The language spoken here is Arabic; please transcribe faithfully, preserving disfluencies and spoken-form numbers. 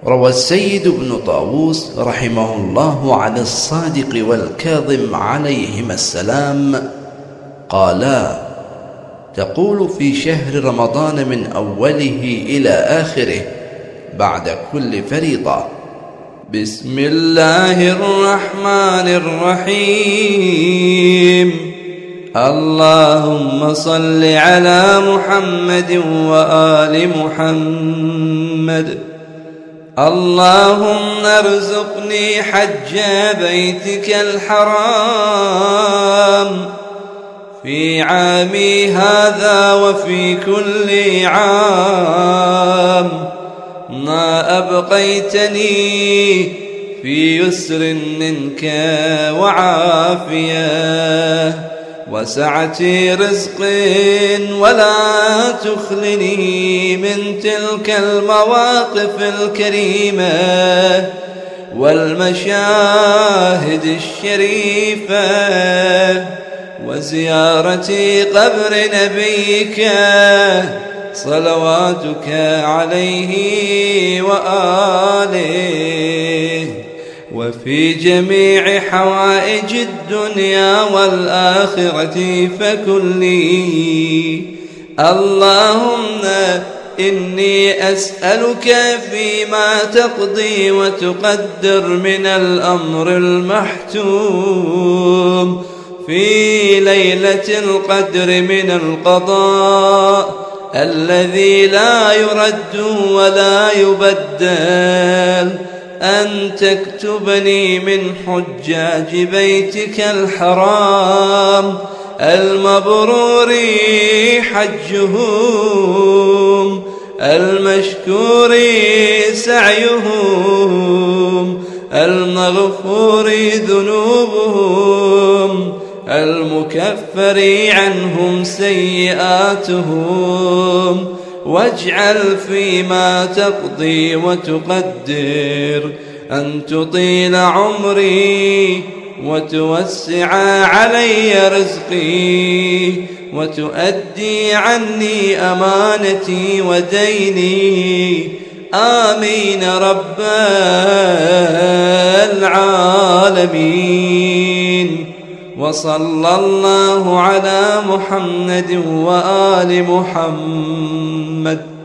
روى السيد بن طاووس رحمه الله عن الصادق والكاظم عليهما السلام قالا: تقول في شهر رمضان من أوله إلى آخره بعد كل فريضة: بسم الله الرحمن الرحيم، اللهم صل على محمد وآل محمد، اللهم ارزقني حج بيتك الحرام في عامي هذا وفي كل عام ما أبقيتني في يسر منك وعافية وسعة رزق، ولا تخلني من تلك المواقف الكريمة والمشاهد الشريفة وزيارة قبر نبيك صلواتك عليه وآله، وفي جميع حوائج الدنيا والآخرة فكن لي. اللهم إني أسألك فيما تقضي وتقدر من الأمر المحتوم في ليلة القدر من القضاء الذي لا يرد ولا يبدل، أن تكتبني من حجاج بيتك الحرام المبرور حجهم المشكور سعيهم المغفور ذنوبهم المكفر عنهم سيئاتهم، واجعل فيما تقضي وتقدر أن تطيل عمري وتوسع علي رزقي وتؤدي عني أمانتي وديني، آمين رب العالمين. وصلى الله على محمد وآل محمد.